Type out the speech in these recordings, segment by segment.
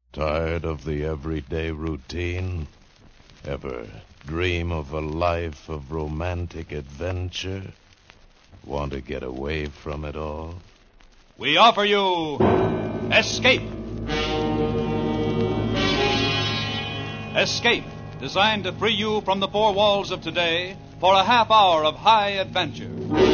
Tired of the everyday routine? Ever dream of a life of romantic adventure? Want to get away from it all? We offer you Escape. Escape, designed to free you from the four walls of today for a half hour of high adventure.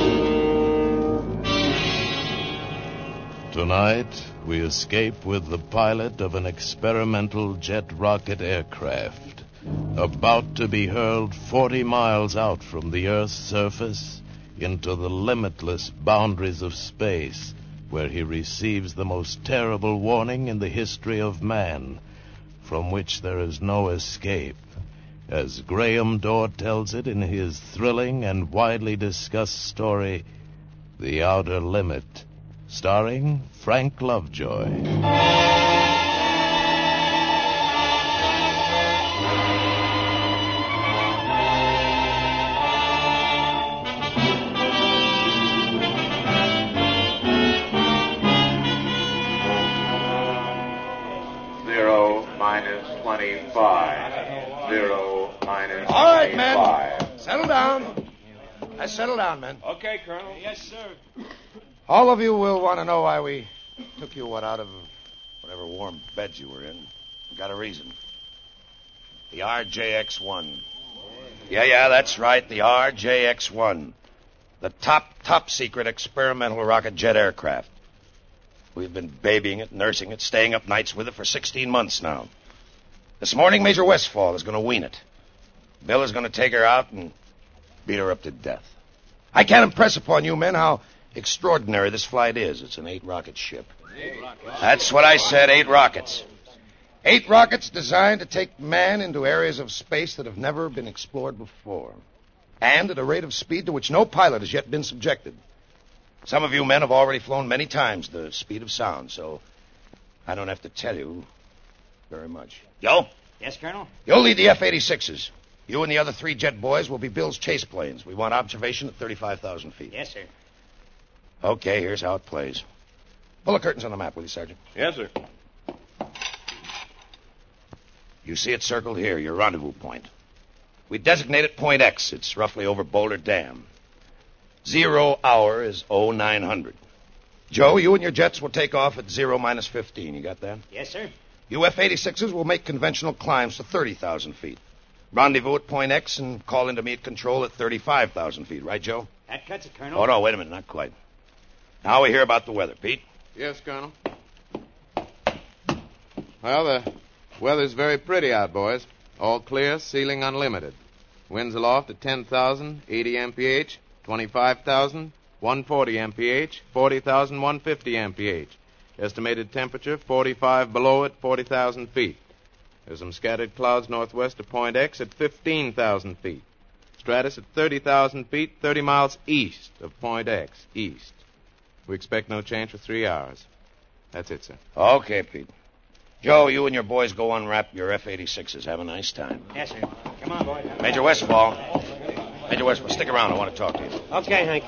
Tonight, we escape with the pilot of an experimental jet rocket aircraft, about to be hurled 40 miles out from the Earth's surface into the limitless boundaries of space, where he receives the most terrible warning in the history of man, from which there is no escape, as Graham Dorr tells it in his thrilling and widely discussed story, The Outer Limit, starring Frank Lovejoy. 25. 0 minus All right, 25. men. Settle down. Settle down, men. Okay, Colonel. Yes, sir. All of you will want to know why we took you out of whatever warm beds you were in. Got a reason. The RJX-1. Yeah, that's right. The RJX-1. The top secret experimental rocket jet aircraft. We've been babying it, nursing it, staying up nights with it for 16 months now. This morning, Major Westfall is going to wean it. Bill is going to take her out and beat her up to death. I can't impress upon you men how extraordinary this flight is. It's an 8-rocket ship. 8 rockets. That's what I said, 8 rockets. 8 rockets designed to take man into areas of space that have never been explored before. And at a rate of speed to which no pilot has yet been subjected. Some of you men have already flown many times the speed of sound, so I don't have to tell you very much. Yo? Yes, Colonel? You'll lead the F-86s. You and the other 3 jet boys will be Bill's chase planes. We want observation at 35,000 feet. Yes, sir. Okay, here's how it plays. Pull the curtains on the map, will you, Sergeant? Yes, sir. You see it circled here, your rendezvous point. We designate it Point X. It's roughly over Boulder Dam. 0 hour is 0900. Joe, you and your jets will take off at 0 minus 15. You got that? Yes, sir. You F-86s will make conventional climbs to 30,000 feet. Rendezvous at Point X and call into me at control at 35,000 feet. Right, Joe? That cuts it, Colonel. Oh, no, wait a minute. Not quite. Now we hear about the weather. Pete? Yes, Colonel. Well, the weather's very pretty out, boys. All clear, ceiling unlimited. Winds aloft at 10,000, 80 mph, 25,000, 140 mph, 40,000, 150 mph. Estimated temperature, 45 below at 40,000 feet. There's some scattered clouds northwest of Point X at 15,000 feet. Stratus at 30,000 feet, 30 miles east of Point X, east. We expect no change for 3 hours. That's it, sir. Okay, Pete. Joe, you and your boys go unwrap your F-86s. Have a nice time. Yes, sir. Come on, boy. Major Westfall. Major Westfall, stick around. I want to talk to you. Okay, Hank.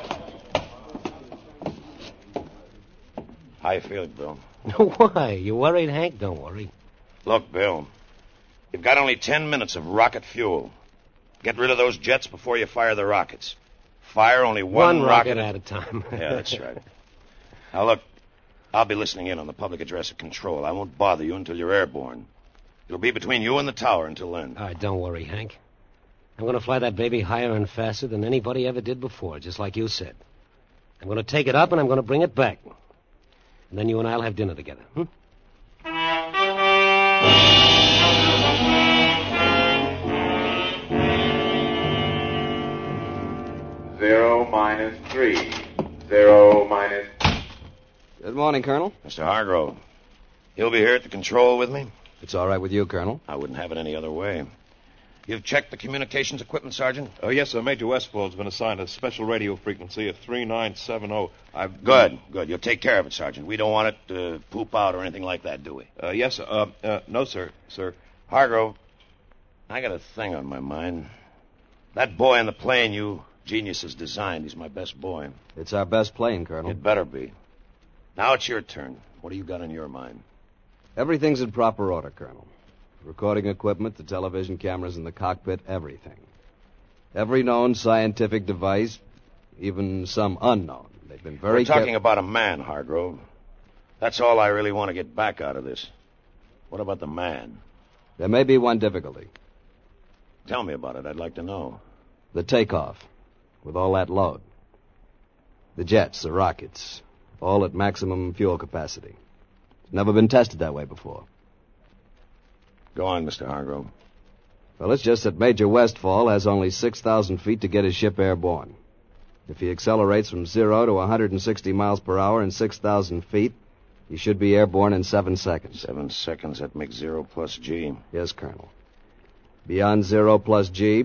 How you feeling, Bill? Why? You worried, Hank? Don't worry. Look, Bill, you've got only 10 minutes of rocket fuel. Get rid of those jets before you fire the rockets. Fire only one rocket at a time. Yeah, that's right. Now, look, I'll be listening in on the public address at control. I won't bother you until you're airborne. It'll be between you and the tower until then. All right, don't worry, Hank. I'm going to fly that baby higher and faster than anybody ever did before, just like you said. I'm going to take it up and I'm going to bring it back. And then you and I'll have dinner together. 0 minus 3. 0 minus... Good morning, Colonel. Mr. Hargrove, you'll be here at the control with me? It's all right with you, Colonel. I wouldn't have it any other way. You've checked the communications equipment, Sergeant? Yes, sir. Major Westfall's been assigned a special radio frequency of 3970. Good. You'll take care of it, Sergeant. We don't want it to poop out or anything like that, do we? Yes, sir. No, sir. Hargrove, I got a thing on my mind. That boy in the plane you geniuses designed, he's my best boy. It's our best plane, Colonel. It better be. Now it's your turn. What do you got on your mind? Everything's in proper order, Colonel. Recording equipment, the television cameras in the cockpit, everything. Every known scientific device, even some unknown. They've been very We're talking about a man, Hargrove. That's all I really want to get back out of this. What about the man? There may be one difficulty. Tell me about it. I'd like to know. The takeoff, with all that load. The jets, the rockets, all at maximum fuel capacity. It's never been tested that way before. Go on, Mr. Hargrove. Well, it's just that Major Westfall has only 6,000 feet to get his ship airborne. If he accelerates from 0 to 160 miles per hour in 6,000 feet, he should be airborne in 7 seconds. 7 seconds, that makes 0 plus G. Yes, Colonel. Beyond 0 plus G...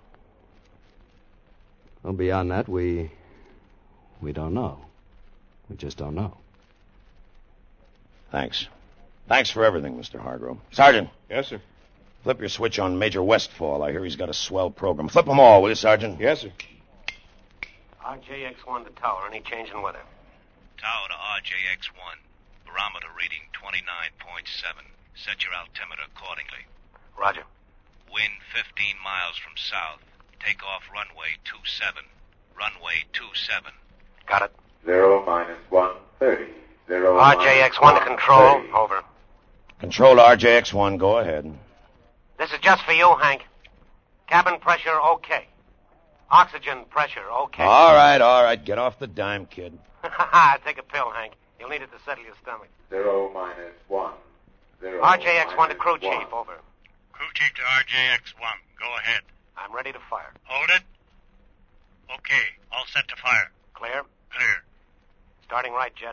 Well, beyond that, we don't know. We just don't know. Thanks. Thanks for everything, Mr. Hargrove. Sergeant. Yes, sir. Flip your switch on Major Westfall. I hear he's got a swell program. Flip them all, will you, Sergeant? Yes, sir. RJX-1 to tower. Any change in weather? Tower to RJX-1. Barometer reading 29.7. Set your altimeter accordingly. Roger. Wind 15 miles from south. Take off runway 27. Runway 27. Got it. 0 minus 130. 0 RJX-1 to control. Over. Control to RJX-1. Go ahead. This is just for you, Hank. Cabin pressure, okay. Oxygen pressure, okay. All right. Get off the dime, kid. Take a pill, Hank. You'll need it to settle your stomach. 0 minus 1. 0 RJX-1 to crew minus chief, 1. over. Crew chief to RJX-1. Go ahead. I'm ready to fire. Hold it. Okay. All set to fire. Clear? Clear. Starting right, jet.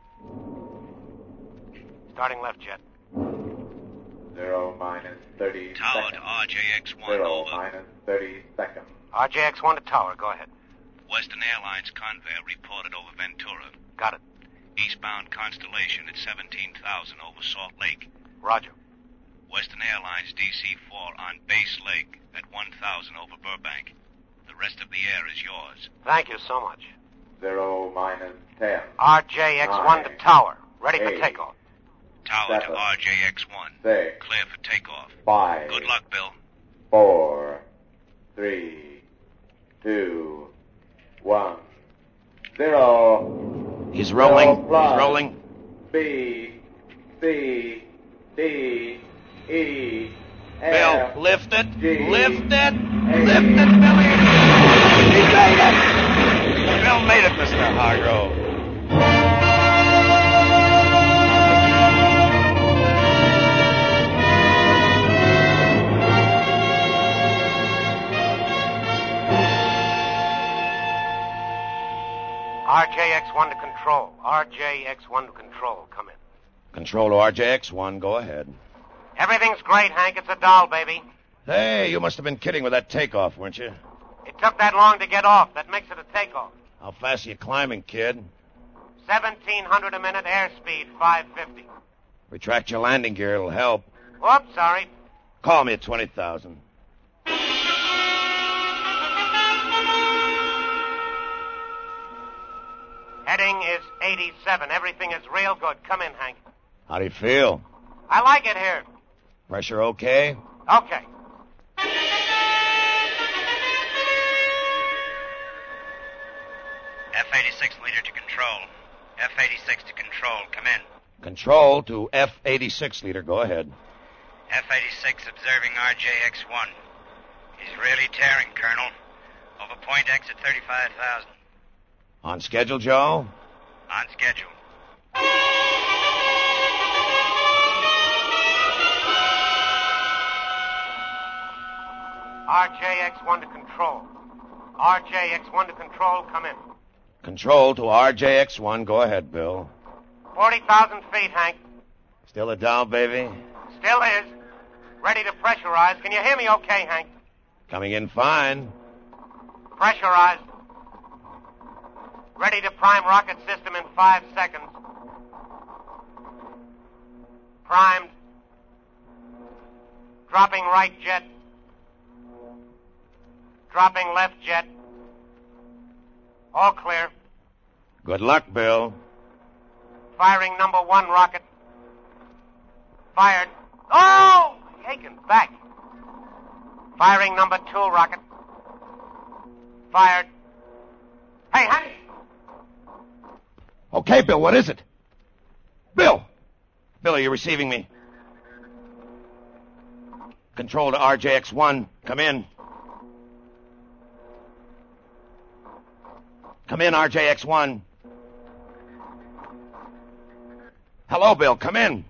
Starting left, jet. 0 minus 30 Tower seconds. to RJX-1. 0 Over. minus 30 seconds. RJX-1 to tower, go ahead. Western Airlines Convair reported over Ventura. Got it. Eastbound Constellation at 17,000 over Salt Lake. Roger. Western Airlines DC-4 on Base Lake at 1,000 over Burbank. The rest of the air is yours. Thank you so much. 0 minus 10. RJX-1 to tower. Ready for 8, takeoff. Tower to 7, RJX-1. 6, Clear for takeoff. 5. Good luck, Bill. 4, 3, 2, 1, 0. He's rolling. 0 plus He's rolling. B, C, D, E, Bill, F, lift it. G, Lift it. H. Lift it, Billy. He made it. Bill made it, Mr. Hargrove. RJX-1 to control. RJX-1 to control. Come in. Control to RJX-1. Go ahead. Everything's great, Hank. It's a doll, baby. Hey, you must have been kidding with that takeoff, weren't you? It took that long to get off. That makes it a takeoff. How fast are you climbing, kid? 1,700 a minute, airspeed 550. Retract your landing gear. It'll help. Whoops, sorry. Call me at 20,000. Heading is 87. Everything is real good. Come in, Hank. How do you feel? I like it here. Pressure okay? Okay. F-86 leader to control. F-86 to control. Come in. Control to F-86 leader. Go ahead. F-86 observing RJX-1. He's really tearing, Colonel. Over point X at 35,000. On schedule, Joe? On schedule. RJX-1 to control. RJX-1 to control. Come in. Control to RJX-1. Go ahead, Bill. 40,000 feet, Hank. Still a down, baby? Still is. Ready to pressurize. Can you hear me okay, Hank? Coming in fine. Pressurized. Ready to prime rocket system in 5 seconds. Primed. Dropping right jet. Dropping left jet. All clear. Good luck, Bill. Firing number 1 rocket. Fired. Oh! Taken back. Firing number 2, rocket. Fired. Hey, honey! Okay, Bill, what is it? Bill! Bill, are you receiving me? Control to RJX-1. Come in. Come in, RJX-1. Hello, Bill. Come in.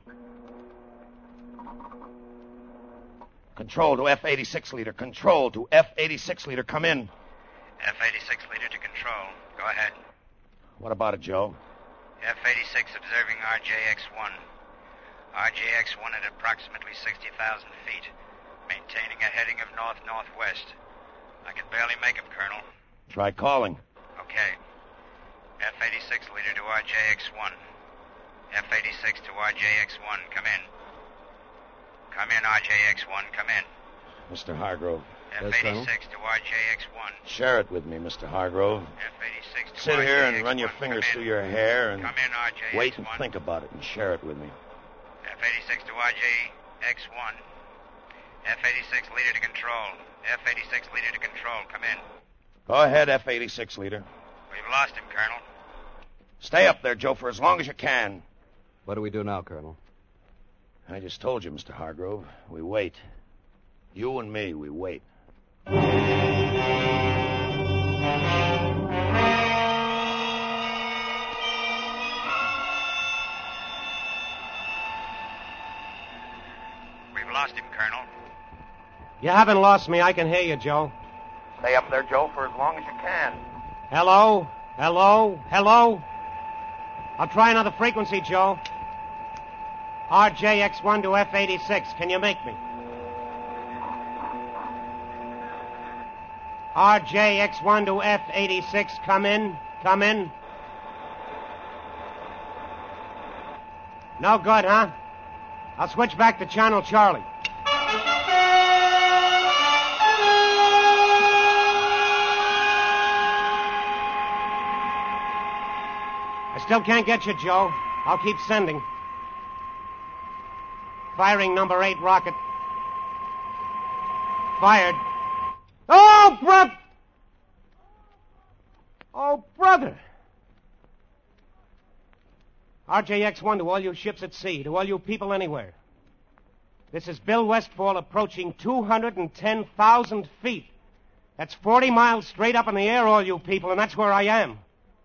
Control to F-86 leader. Control to F-86 leader. Come in. F-86 leader to control. Go ahead. What about it, Joe? F-86 observing RJX-1. RJX-1 at approximately 60,000 feet, maintaining a heading of north-northwest. I can barely make him, Colonel. Try calling. Okay. F-86 leader to RJX-1. F-86 to RJX-1, come in. Come in, RJX-1, come in. Mr. Hargrove. F-86 to RJX-1. Share it with me, Mr. Hargrove. F-86 to Sit RJX-1. here and run your fingers through your hair and Come in, RJX-1. wait and think about it and share it with me. F-86 to RJX-1. F-86 leader to control. F-86 leader to control, come in. Go ahead, F-86 leader. We've lost him, Colonel. Stay up there, Joe, for as long as you can. What do we do now, Colonel? I just told you, Mr. Hargrove. We wait. You and me, we wait. We've lost him, Colonel. You haven't lost me. I can hear you, Joe. Stay up there, Joe, for as long as you can. Hello? Hello? Hello? I'll try another frequency, Joe. RJX-1 to F-86. Can you make me? RJX-1 to F-86. Come in. Come in. No good, huh? I'll switch back to Channel Charlie. I still can't get you, Joe. I'll keep sending. Firing number 8 rocket. Fired. Oh, brother! Oh, brother! RJX-1 to all you ships at sea, to all you people anywhere. This is Bill Westfall approaching 210,000 feet. That's 40 miles straight up in the air, all you people, and that's where I am.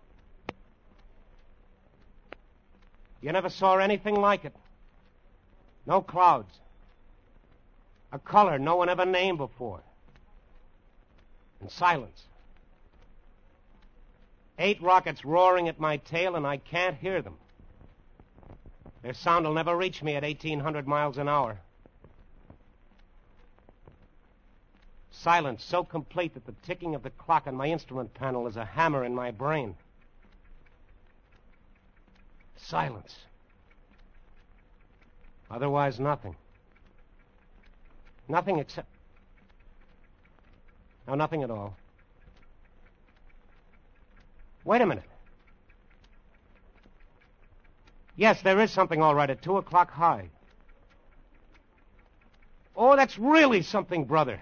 You never saw anything like it. No clouds. A color no one ever named before. And silence. 8 rockets roaring at my tail, and I can't hear them. Their sound will never reach me at 1,800 miles an hour. Silence so complete that the ticking of the clock on my instrument panel is a hammer in my brain. Silence. Otherwise, nothing. Nothing except... No, nothing at all. Wait a minute. Yes, there is something all right at 2 o'clock high. Oh, that's really something, brother.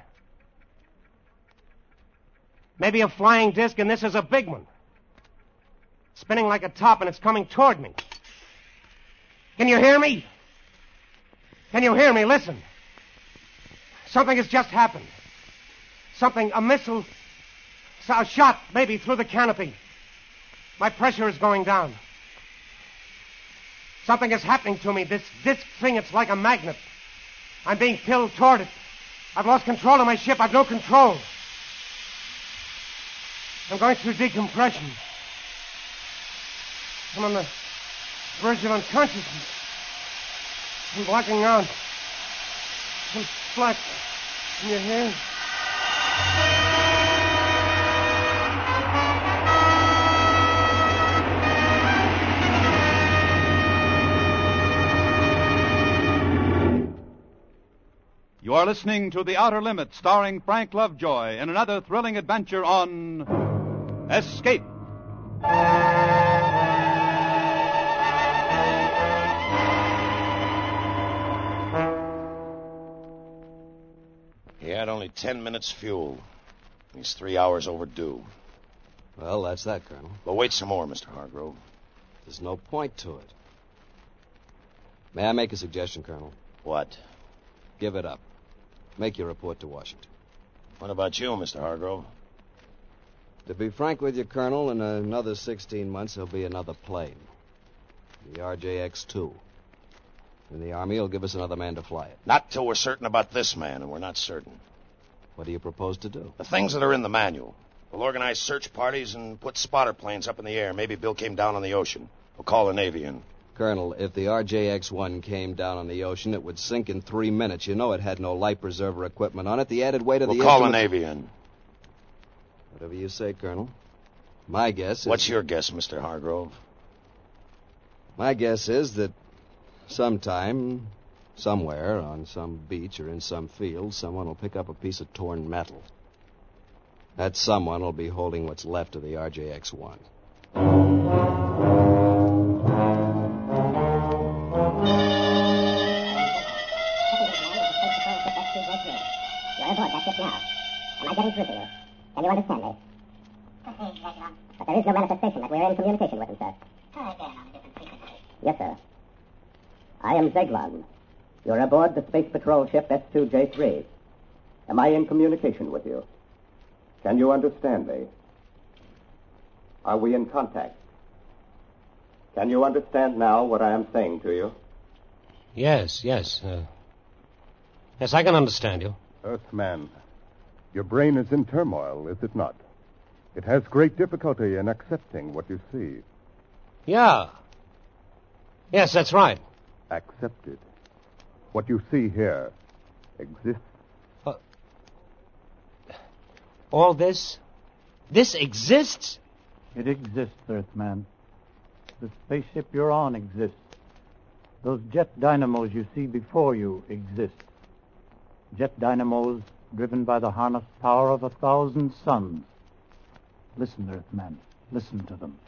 Maybe a flying disc, and this is a big one. Spinning like a top, and it's coming toward me. Can you hear me? Can you hear me? Listen. Something has just happened. Something, a missile, a shot, maybe, through the canopy. My pressure is going down. Something is happening to me. This disc thing, it's like a magnet. I'm being pulled toward it. I've lost control of my ship. I've no control. I'm going through decompression. I'm on the verge of unconsciousness. I'm blacking out. I'm black. Can you hear? You are listening to The Outer Limits, starring Frank Lovejoy in another thrilling adventure on Escape. had only 10 minutes fuel. He's 3 hours overdue. Well, that's that, Colonel. But wait some more, Mr. Hargrove. There's no point to it. May I make a suggestion, Colonel? What? Give it up. Make your report to Washington. What about you, Mr. Hargrove? To be frank with you, Colonel, in another 16 months, there'll be another plane. The RJX-2. And the Army will give us another man to fly it. Not till we're certain about this man, and we're not certain. What do you propose to do? The things that are in the manual. We'll organize search parties and put spotter planes up in the air. Maybe Bill came down on the ocean. We'll call the Navy in. Colonel, if the RJX-1 came down on the ocean, it would sink in 3 minutes. You know it had no life preserver equipment on it. The added weight of We'll the call the instruments... Navy in. Whatever you say, Colonel. My guess is... What's your guess, Mr. Hargrove? My guess is that sometime, somewhere, on some beach or in some field, someone will pick up a piece of torn metal. That someone will be holding what's left of the RJX-1. You're aboard that ship now. Am I getting through to you? Can you understand me? But there is no manifestation that we're in communication with him, sir. Try again on a different frequency. Yes, sir. I am Zeglon. You're aboard the Space Patrol ship S2J3. Am I in communication with you? Can you understand me? Are we in contact? Can you understand now what I am saying to you? Yes. Yes, I can understand you. Earthman, your brain is in turmoil, is it not? It has great difficulty in accepting what you see. Yeah. Yes, that's right. Accept it. What you see here exists. All this? This exists? It exists, Earthman. The spaceship you're on exists. Those jet dynamos you see before you exist. Jet dynamos driven by the harnessed power of 1,000 suns. Listen, Earthman. Listen to them.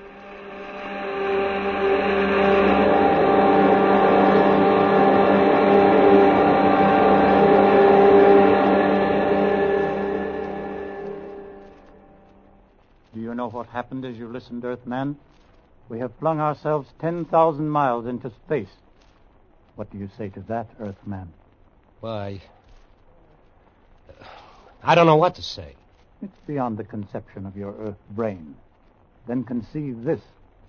Do you know what happened as you listened, Earthman? We have flung ourselves 10,000 miles into space. What do you say to that, Earthman? Why, I don't know what to say. It's beyond the conception of your Earth brain. Then conceive this.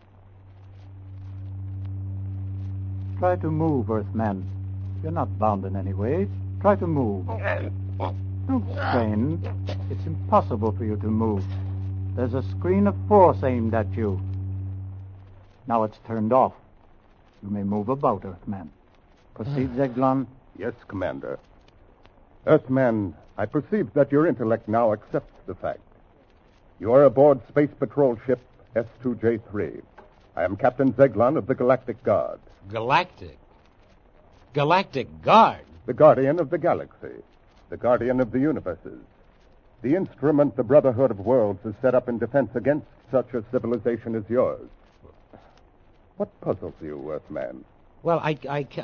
Try to move, Earthman. You're not bound in any way. Try to move. Don't strain. It's impossible for you to move. There's a screen of force aimed at you. Now it's turned off. You may move about, Earthman. Proceed, Zeglon. Yes, Commander. Earthman, I perceive that your intellect now accepts the fact. You are aboard Space Patrol ship S2J3. I am Captain Zeglon of the Galactic Guard. Galactic? Galactic Guard? The guardian of the galaxy. The guardian of the universes. The instrument the Brotherhood of Worlds has set up in defense against such a civilization as yours. What puzzles you, Earthman? Well, I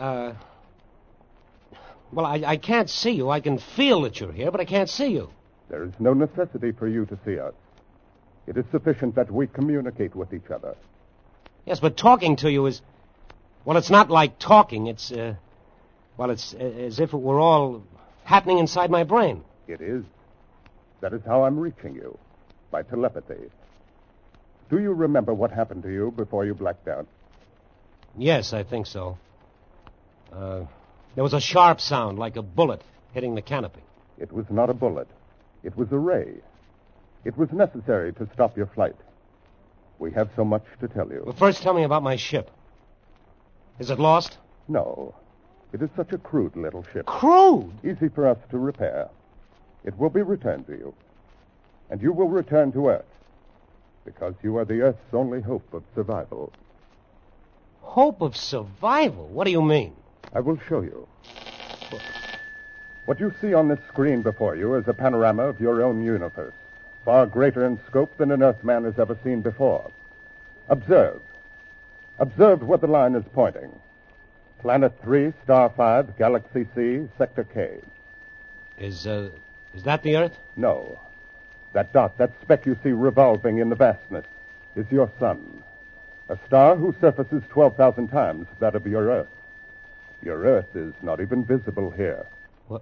can't see you. I can feel that you're here, but I can't see you. There is no necessity for you to see us. It is sufficient that we communicate with each other. Yes, but talking to you is... Well, it's not like talking. It's, it's as if it were all happening inside my brain. It is. That is how I'm reaching you, by telepathy. Do you remember what happened to you before you blacked out? Yes, I think so. There was a sharp sound, like a bullet hitting the canopy. It was not a bullet. It was a ray. It was necessary to stop your flight. We have so much to tell you. Well, first tell me about my ship. Is it lost? No. It is such a crude little ship. Crude? Easy for us to repair. It will be returned to you. And you will return to Earth. Because you are the Earth's only hope of survival. Hope of survival? What do you mean? I will show you. What you see on this screen before you is a panorama of your own universe, far greater in scope than an Earthman has ever seen before. Observe. Observe where the line is pointing. Planet 3, Star 5, Galaxy C, Sector K. Is that the Earth? No. That dot, that speck you see revolving in the vastness, is your sun. A star whose surface is 12,000 times that of your Earth. Your Earth is not even visible here. What?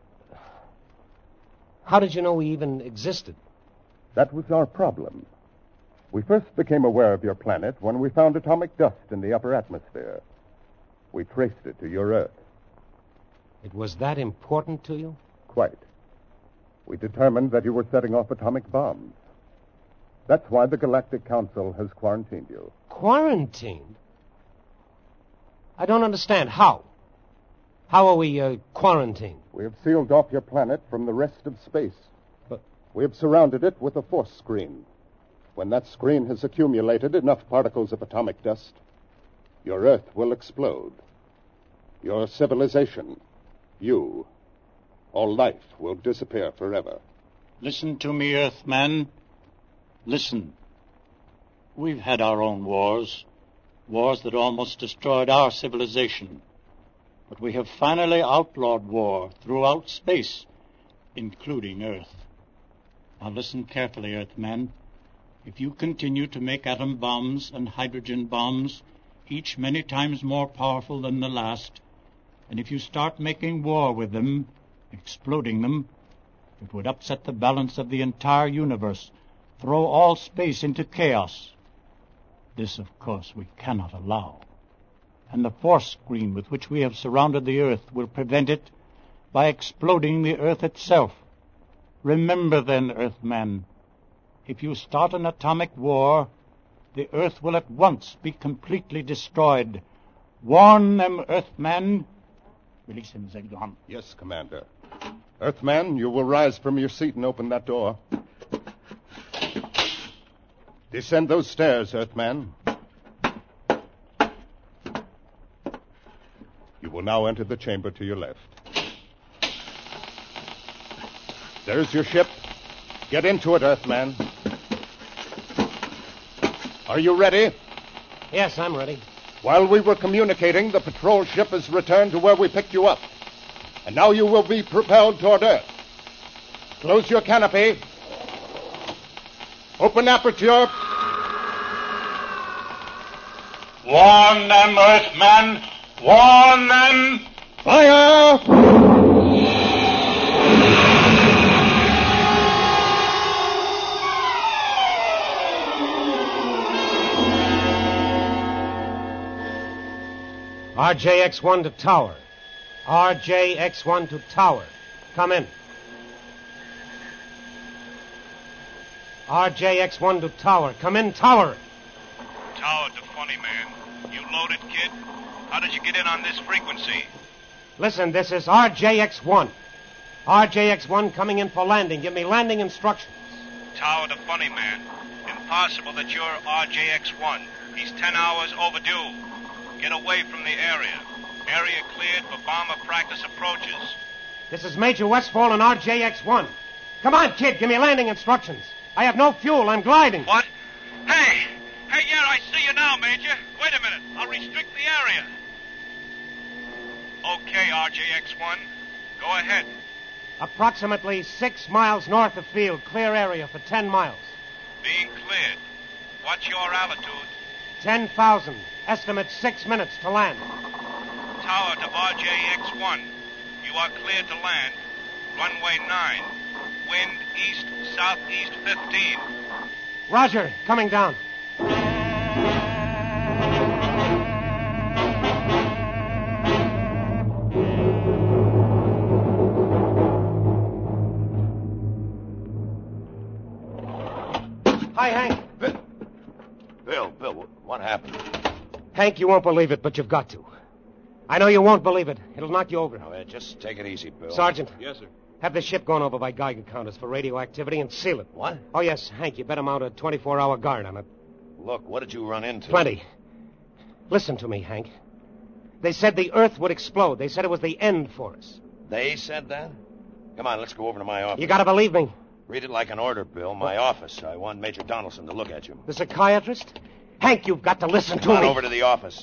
How did you know we even existed? That was our problem. We first became aware of your planet when we found atomic dust in the upper atmosphere. We traced it to your Earth. It was that important to you? Quite. We determined that you were setting off atomic bombs. That's why the Galactic Council has quarantined you. Quarantined? I don't understand. How? How are we quarantined? We have sealed off your planet from the rest of space. But we have surrounded it with a force screen. When that screen has accumulated enough particles of atomic dust, your Earth will explode. Your civilization, you, all life will disappear forever. Listen to me, Earthman. Listen. We've had our own wars. Wars that almost destroyed our civilization. But we have finally outlawed war throughout space, including Earth. Now listen carefully, Earthman. If you continue to make atom bombs and hydrogen bombs, each many times more powerful than the last, and if you start making war with them, exploding them, it would upset the balance of the entire universe, throw all space into chaos. This, of course, we cannot allow. And the force screen with which we have surrounded the Earth will prevent it by exploding the Earth itself. Remember then, Earthman, if you start an atomic war, the Earth will at once be completely destroyed. Warn them, Earthman. Release him, Zeglan. Yes, Commander. Earthman, you will rise from your seat and open that door. Descend those stairs, Earthman. You will now enter the chamber to your left. There's your ship. Get into it, Earthman. Are you ready? Yes, I'm ready. While we were communicating, the patrol ship has returned to where we picked you up. And now you will be propelled toward Earth. Close your canopy. Open aperture. Warn them, Earthmen! Warn them! Fire! RJX-1 to tower. RJX-1 to tower. Come in. RJX-1 to tower. Come in, tower. Tower to Funny Man. You loaded, kid? How did you get in on this frequency? Listen, this is RJX-1. RJX-1 coming in for landing. Give me landing instructions. Tower to Funny Man. Impossible that you're RJX-1. He's 10 hours overdue. Get away from the area. Area cleared for bomber practice approaches. This is Major Westfall and RJX-1. Come on, kid, give me landing instructions. I have no fuel. I'm gliding. What? Hey, yeah, I see you now, Major. Wait a minute. I'll restrict the area. Okay, RJX-1. Go ahead. Approximately 6 miles north of field. Clear area for 10 miles. Being cleared. What's your altitude? 10,000. Estimate 6 minutes to land. Tower to RJX-1. You are cleared to land. Runway 9. Wind east-southeast 15. Roger. Coming down. Hi, Hank. Bill, what happened? Hank, you won't believe it, but you've got to. I know you won't believe it. It'll knock you over. Now, just take it easy, Bill. Sergeant. Yes, sir. Have the ship gone over by Geiger counters for radioactivity and seal it. What? Oh, yes, Hank, you better mount a 24-hour guard on it. Look, what did you run into? Plenty. Listen to me, Hank. They said the Earth would explode. They said it was the end for us. They said that? Come on, let's go over to my office. You gotta believe me. Read it like an order, Bill. My office. I want Major Donaldson to look at you. The psychiatrist? Hank, you've got to listen to Come on me. over to the office.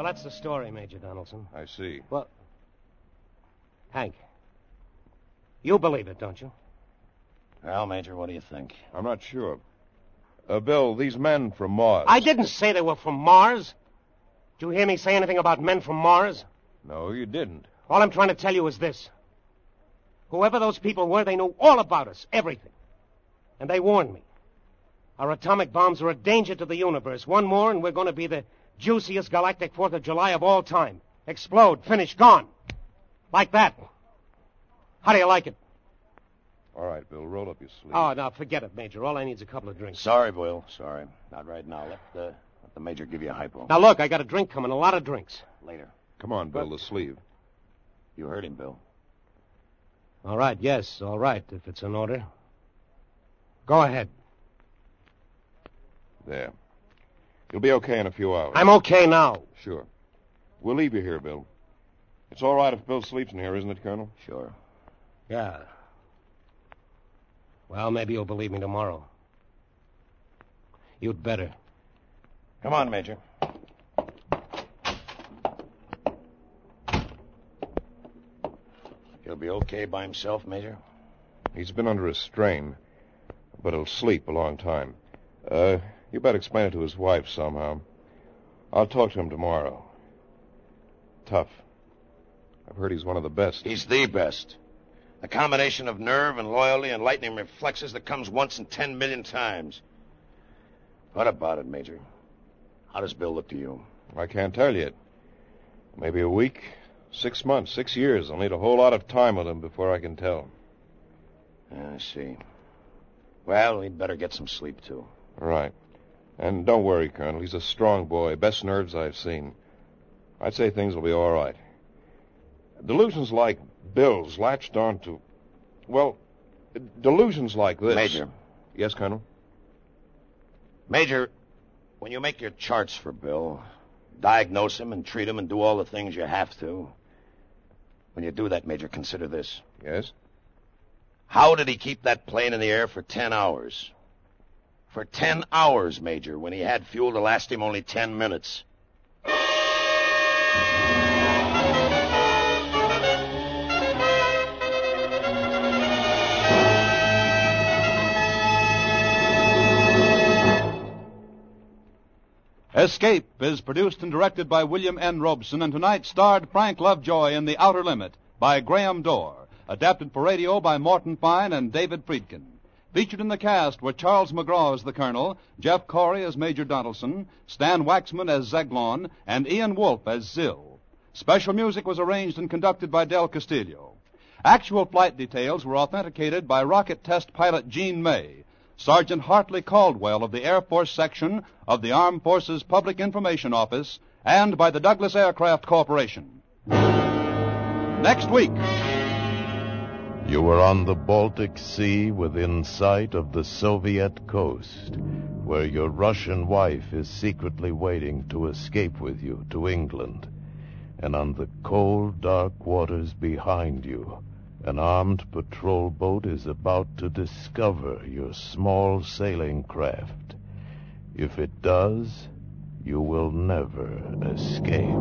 that's the story, Major Donaldson. I see. Well, Hank, you believe it, don't you? Well, Major, what do you think? I'm not sure. Bill, these men from Mars. I didn't say they were from Mars. Did you hear me say anything about men from Mars? No, you didn't. All I'm trying to tell you is this. Whoever those people were, they knew all about us, everything. And they warned me. Our atomic bombs are a danger to the universe. One more, and we're going to be the juiciest galactic 4th of July of all time. Explode, finish, gone. Like that. How do you like it? All right, Bill, roll up your sleeve. Oh, now, forget it, Major. All I need is a couple of drinks. Sorry, Bill. Sorry. Not right now. Let the Major give you a hypo. Now, look, I got a drink coming, a lot of drinks. Later. Come on, Bill, the sleeve. You heard him, Bill. All right, yes, all right, if it's an order. Go ahead. There. You'll be okay in a few hours. I'm okay now. Sure. We'll leave you here, Bill. It's all right if Bill sleeps in here, isn't it, Colonel? Sure. Yeah. Well, maybe you'll believe me tomorrow. You'd better. Come on, Major. He'll be okay by himself, Major? He's been under a strain, but he'll sleep a long time. You better explain it to his wife somehow. I'll talk to him tomorrow. Tough. I've heard he's one of the best. He's the best. A combination of nerve and loyalty and lightning reflexes that comes once in 10 million times. What about it, Major? How does Bill look to you? I can't tell yet. Maybe a week, 6 months, 6 years. I'll need a whole lot of time with him before I can tell. I see. Well, he'd better get some sleep, too. Right. And don't worry, Colonel. He's a strong boy. Best nerves I've seen. I'd say things will be all right. Delusions like Bill's latched on to... Well, delusions like this... Major. Yes, Colonel? Major, when you make your charts for Bill, diagnose him and treat him and do all the things you have to, when you do that, Major, consider this. Yes? How did he keep that plane in the air for 10 hours? For 10 hours, Major, when he had fuel to last him only 10 minutes. Escape is produced and directed by William N. Robeson, and tonight starred Frank Lovejoy in The Outer Limit by Graham Dorr, adapted for radio by Morton Fine and David Friedkin. Featured in the cast were Charles McGraw as the Colonel, Jeff Corey as Major Donaldson, Stan Waxman as Zeglon, and Ian Wolfe as Zill. Special music was arranged and conducted by Del Castillo. Actual flight details were authenticated by rocket test pilot Gene May, Sergeant Hartley Caldwell of the Air Force Section of the Armed Forces Public Information Office, and by the Douglas Aircraft Corporation. Next week. You were on the Baltic Sea within sight of the Soviet coast, where your Russian wife is secretly waiting to escape with you to England. And on the cold, dark waters behind you, an armed patrol boat is about to discover your small sailing craft. If it does, you will never escape.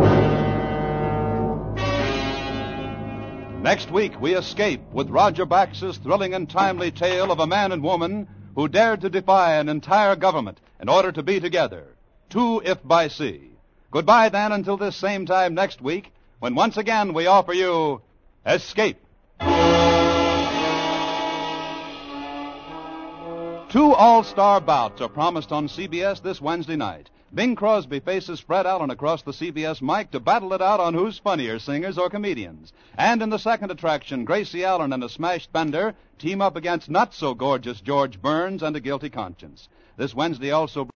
Next week, we escape with Roger Bax's thrilling and timely tale of a man and woman who dared to defy an entire government in order to be together, two if by sea. Goodbye, then, until this same time next week, when once again we offer you Escape. 2 all-star bouts are promised on CBS this Wednesday night. Bing Crosby faces Fred Allen across the CBS mic to battle it out on who's funnier, singers or comedians. And in the second attraction, Gracie Allen and a smashed Bender team up against not-so-gorgeous George Burns and a guilty conscience. This Wednesday also...